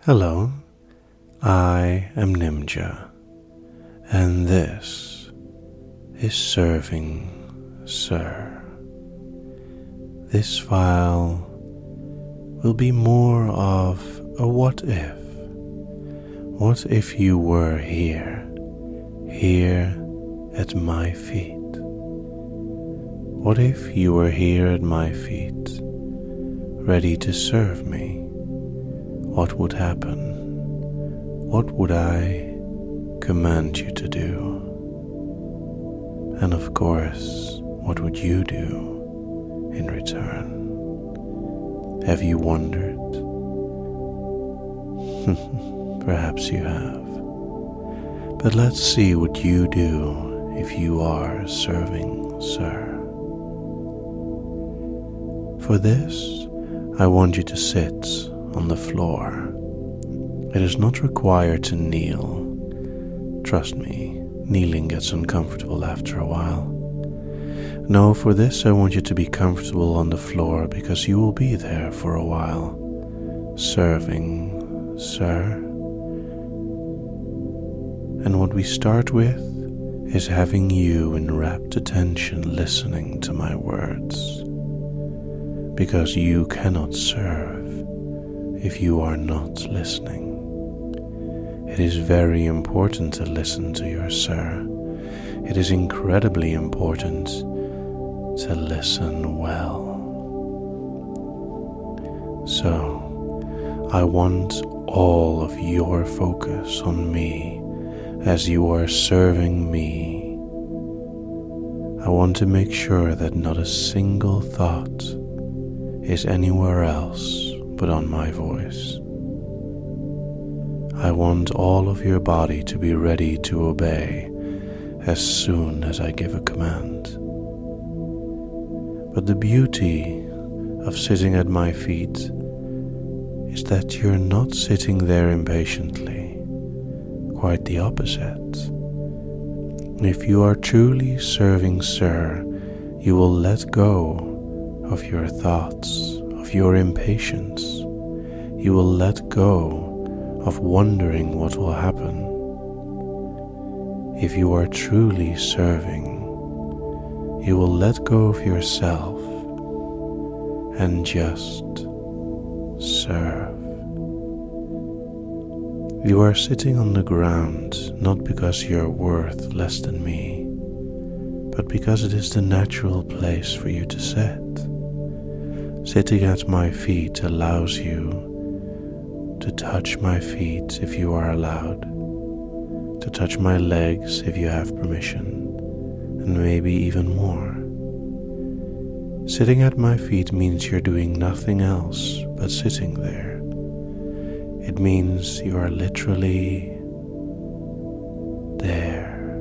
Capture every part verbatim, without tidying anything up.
Hello, I am Nimja, and this is Serving Sir. This file will be more of a what if. What if you were here, here at my feet? What if you were here at my feet, ready to serve me? What would happen? What would I command you to do? And of course, what would you do in return? Have you wondered? Perhaps you have. But let's see what you do if you are serving Sir. For this, I want you to sit on the floor. It is not required to kneel. Trust me, kneeling gets uncomfortable after a while. No, for this I want you to be comfortable on the floor because you will be there for a while, serving Sir. And what we start with is having you in rapt attention listening to my words, because you cannot serve if you are not listening. It is very important to listen to your Sir. It is incredibly important to listen well. So, I want all of your focus on me as you are serving me. I want to make sure that not a single thought is anywhere else but on my voice. I want all of your body to be ready to obey as soon as I give a command. But the beauty of sitting at my feet is that you're not sitting there impatiently. Quite the opposite. If you are truly serving Sir, you will let go of your thoughts, of your impatience. You will let go of wondering what will happen. If you are truly serving, you will let go of yourself and just serve. You are sitting on the ground not because you're worth less than me, but because it is the natural place for you to sit. Sitting at my feet allows you to touch my feet if you are allowed, to touch my legs if you have permission, and maybe even more. Sitting at my feet means you're doing nothing else but sitting there. It means you are literally there,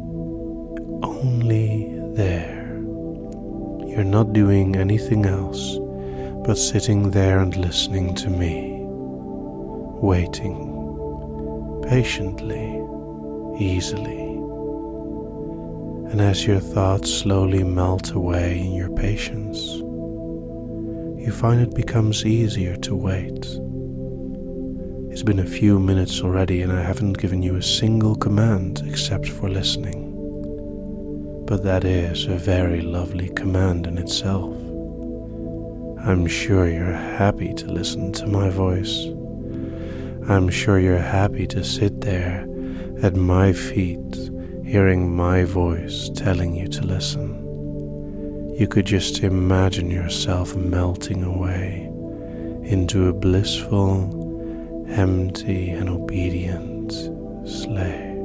only there. You're not doing anything else but sitting there and listening to me. Waiting, patiently, easily. And as your thoughts slowly melt away in your patience, you find it becomes easier to wait. It's been a few minutes already and I haven't given you a single command except for listening. But that is a very lovely command in itself. I'm sure you're happy to listen to my voice. I'm sure you're happy to sit there at my feet, hearing my voice telling you to listen. You could just imagine yourself melting away into a blissful, empty, and obedient slave.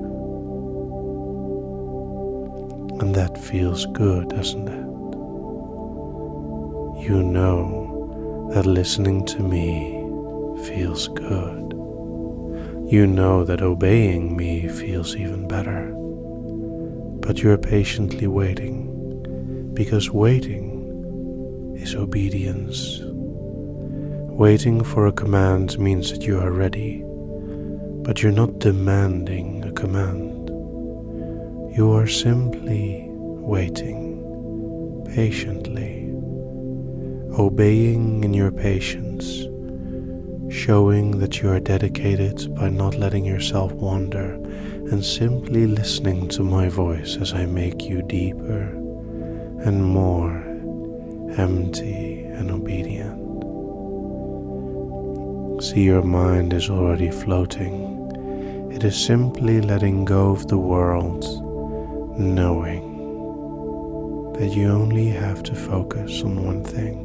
And that feels good, doesn't it? You know that listening to me feels good. You know that obeying me feels even better. But you're patiently waiting, because waiting is obedience. Waiting for a command means that you are ready, but you're not demanding a command. You are simply waiting patiently, obeying in your patience, showing that you are dedicated by not letting yourself wander and simply listening to my voice as I make you deeper and more empty and obedient. See, your mind is already floating. It is simply letting go of the world, knowing that you only have to focus on one thing.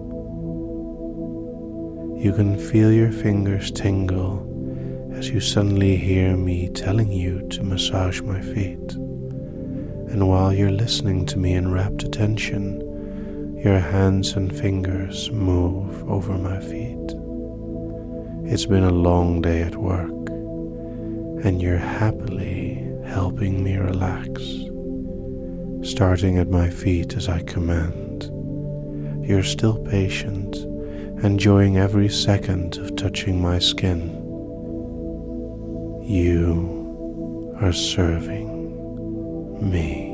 You can feel your fingers tingle as you suddenly hear me telling you to massage my feet. And while you're listening to me in rapt attention, your hands and fingers move over my feet. It's been a long day at work, and you're happily helping me relax, starting at my feet as I command. You're still patient, enjoying every second of touching my skin. You are serving me.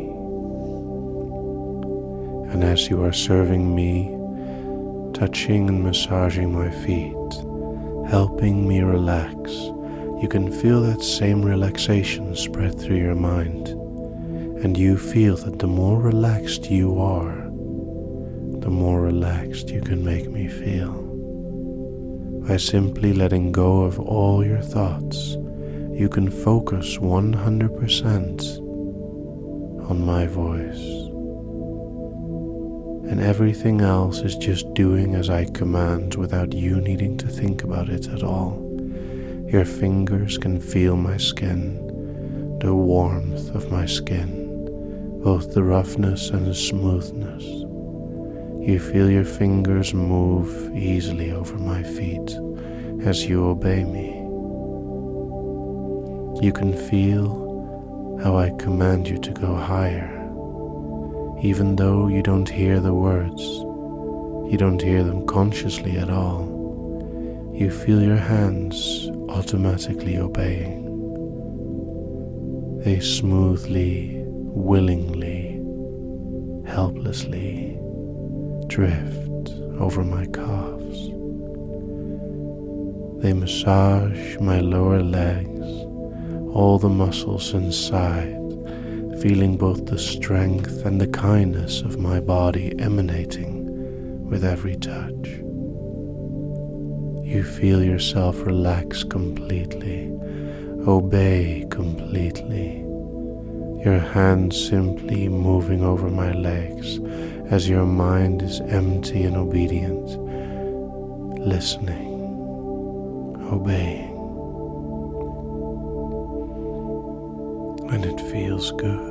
And as you are serving me, touching and massaging my feet, helping me relax, you can feel that same relaxation spread through your mind, and you feel that the more relaxed you are, the more relaxed you can make me feel. By simply letting go of all your thoughts, you can focus one hundred percent on my voice. And everything else is just doing as I command without you needing to think about it at all. Your fingers can feel my skin, the warmth of my skin, both the roughness and the smoothness. You feel your fingers move easily over my feet as you obey me. You can feel how I command you to go higher. Even though you don't hear the words, you don't hear them consciously at all, you feel your hands automatically obeying. They smoothly, willingly, helplessly drift over my calves. They massage my lower legs, all the muscles inside, feeling both the strength and the kindness of my body emanating with every touch. You feel yourself relax completely, obey completely, your hands simply moving over my legs as your mind is empty and obedient, listening, obeying. And it feels good.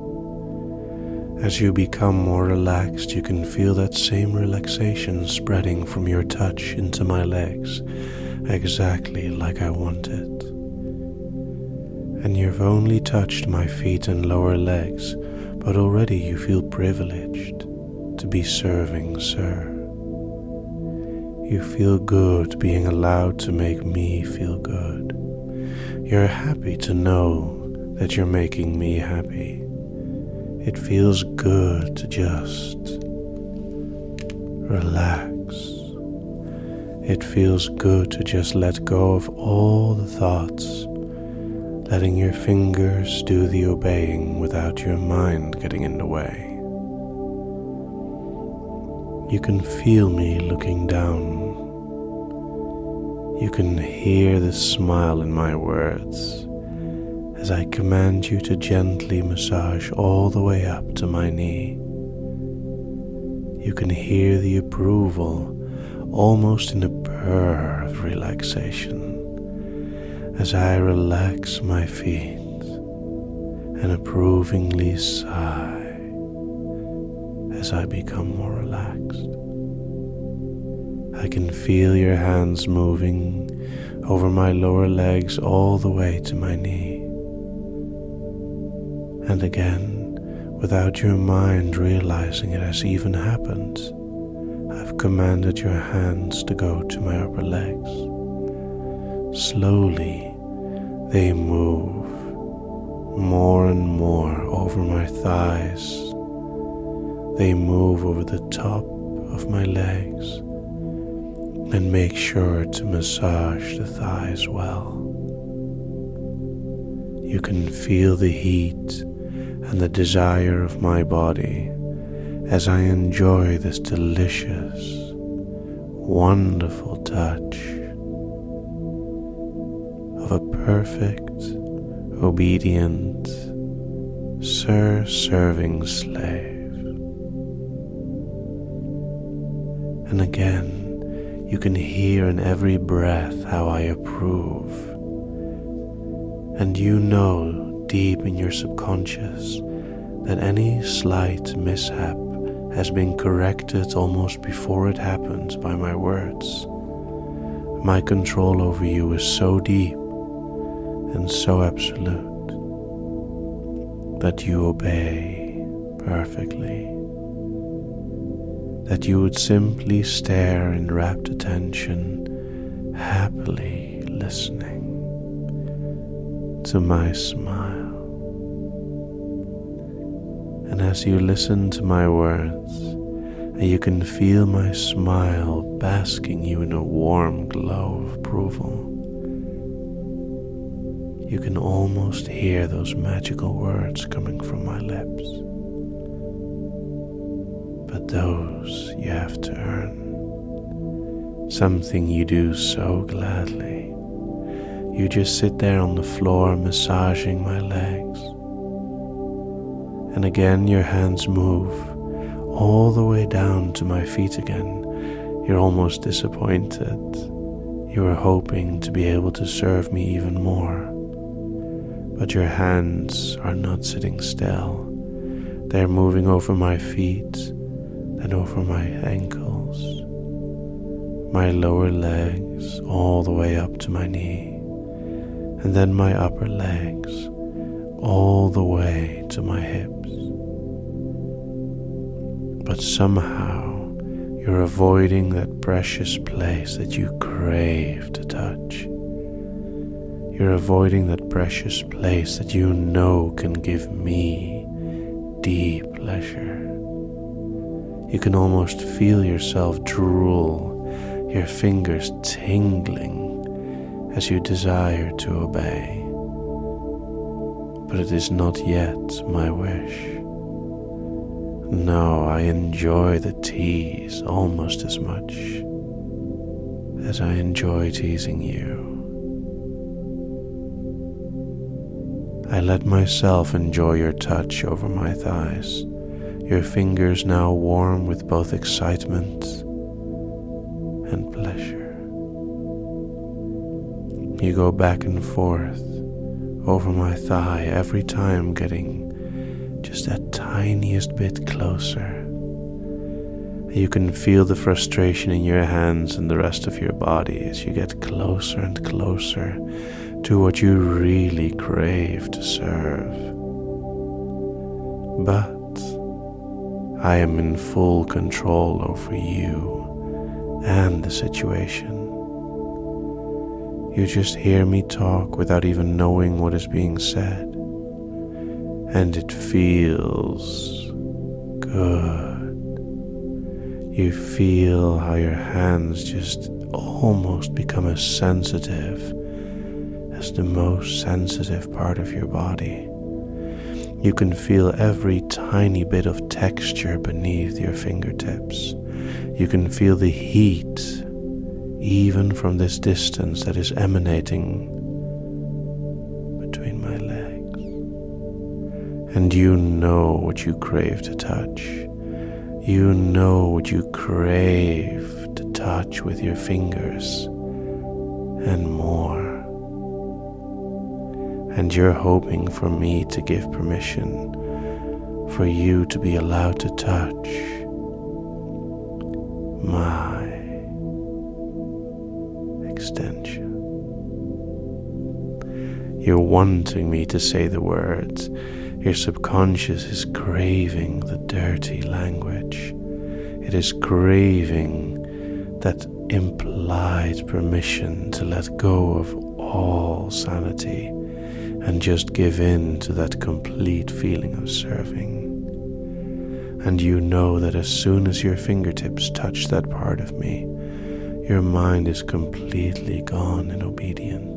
As you become more relaxed, you can feel that same relaxation spreading from your touch into my legs, exactly like I want it. And you've only touched my feet and lower legs, but already you feel privileged to be serving, sir. You feel good being allowed to make me feel good. You're happy to know that you're making me happy. It feels good to just relax. It feels good to just let go of all the thoughts, letting your fingers do the obeying without your mind getting in the way. You can feel me looking down. You can hear the smile in my words as I command you to gently massage all the way up to my knee. You can hear the approval, almost in a purr of relaxation, as I relax my feet and approvingly sigh as I become more relaxed. I can feel your hands moving over my lower legs all the way to my knee. And again, without your mind realizing it has even happened, I've commanded your hands to go to my upper legs. Slowly, they move more and more over my thighs. They move over the top of my legs, And make sure to massage the thighs well. You can feel the heat and the desire of my body as I enjoy this delicious, wonderful touch of a perfect, obedient, Sir-serving slave. And again, you can hear in every breath how I approve. And you know deep in your subconscious that any slight mishap has been corrected almost before it happens by my words. My control over you is so deep and so absolute that you obey perfectly, that you would simply stare in rapt attention, happily listening to my smile. And as you listen to my words, and you can feel my smile basking you in a warm glow of approval, you can almost hear those magical words coming from my lips. But those you have to earn, something you do so gladly. You just sit there on the floor massaging my legs. And again your hands move all the way down to my feet again. You're almost disappointed. You were hoping to be able to serve me even more. But your hands are not sitting still. They're moving over my feet and over my ankles, my lower legs all the way up to my knee, and then my upper legs all the way to my hips. But somehow you're avoiding that precious place that you crave to touch. You're avoiding that precious place that you know can give me deep pleasure. You can almost feel yourself drool, your fingers tingling as you desire to obey. But it is not yet my wish. No, I enjoy the tease almost as much as I enjoy teasing you. I let myself enjoy your touch over my thighs, your fingers now warm with both excitement and pleasure. You go back and forth over my thigh, every time getting just that tiniest bit closer. You can feel the frustration in your hands and the rest of your body as you get closer and closer to what you really crave to serve. But I am in full control over you and the situation. You just hear me talk without even knowing what is being said. And it feels good. You feel how your hands just almost become as sensitive as the most sensitive part of your body. You can feel every tiny bit of texture beneath your fingertips. You can feel the heat even from this distance that is emanating between my legs. And you know what you crave to touch. You know what you crave to touch with your fingers and more. And you're hoping for me to give permission for you to be allowed to touch my extension. You're wanting me to say the words. Your subconscious is craving the dirty language. It is craving that implied permission to let go of all sanity and just give in to that complete feeling of serving. And you know that as soon as your fingertips touch that part of me, your mind is completely gone in obedience.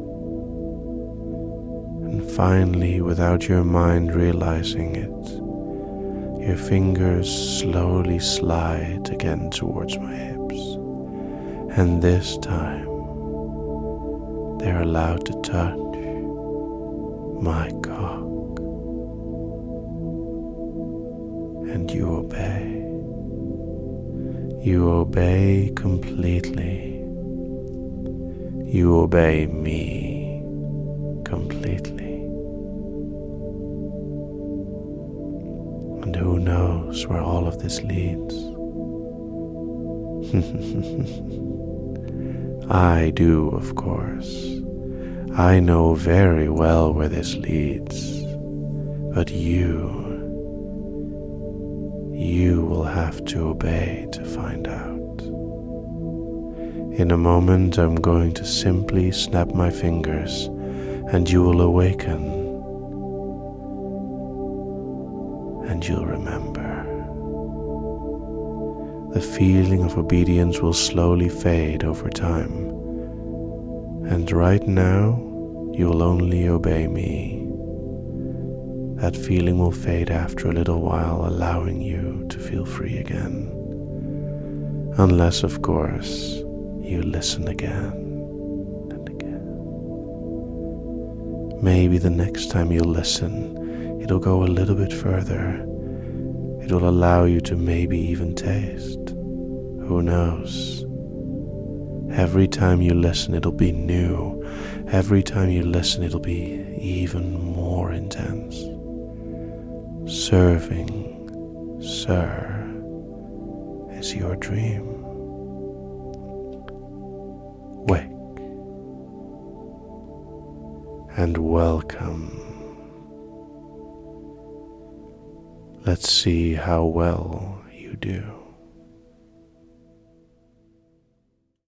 And finally, without your mind realizing it, your fingers slowly slide again towards my hips. And this time, they're allowed to touch my cock. And you obey. You obey completely. You obey me completely. And who knows where all of this leads? I do, of course. I know very well where this leads. But you, you will have to obey to find out. In a moment, I'm going to simply snap my fingers and you will awaken. And you'll remember. The feeling of obedience will slowly fade over time. And right now, you will only obey me. That feeling will fade after a little while, allowing you to feel free again. Unless, of course, you listen again and again. Maybe the next time you listen, it'll go a little bit further. It will allow you to maybe even taste. Who knows? Every time you listen, it'll be new. Every time you listen, it'll be even more intense. Serving, sir, is your dream. Wake and welcome. Let's see how well you do.